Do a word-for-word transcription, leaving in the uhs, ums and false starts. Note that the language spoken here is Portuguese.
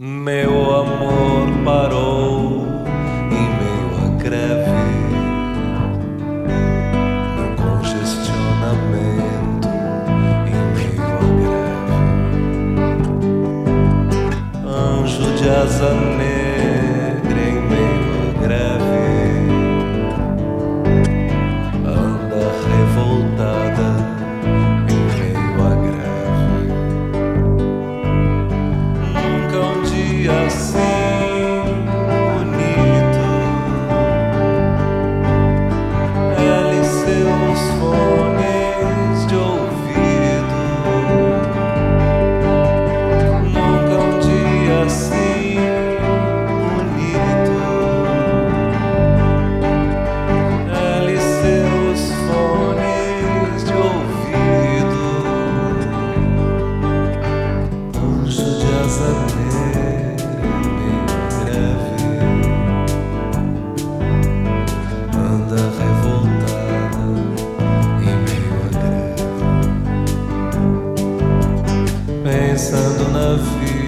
Meu amor parou em meio à greve, no congestionamento, em meio à greve. Anjo de asa negra em meio à greve, anda revoltada em meio à greve. Nunca um dia assim bonito, ela e seus fones de ouvido. Nunca um dia assim bonito, ela e seus fones de ouvido. Anjo de asa negra em meio à greve, anda revoltada em meio à greve, pensando na vida.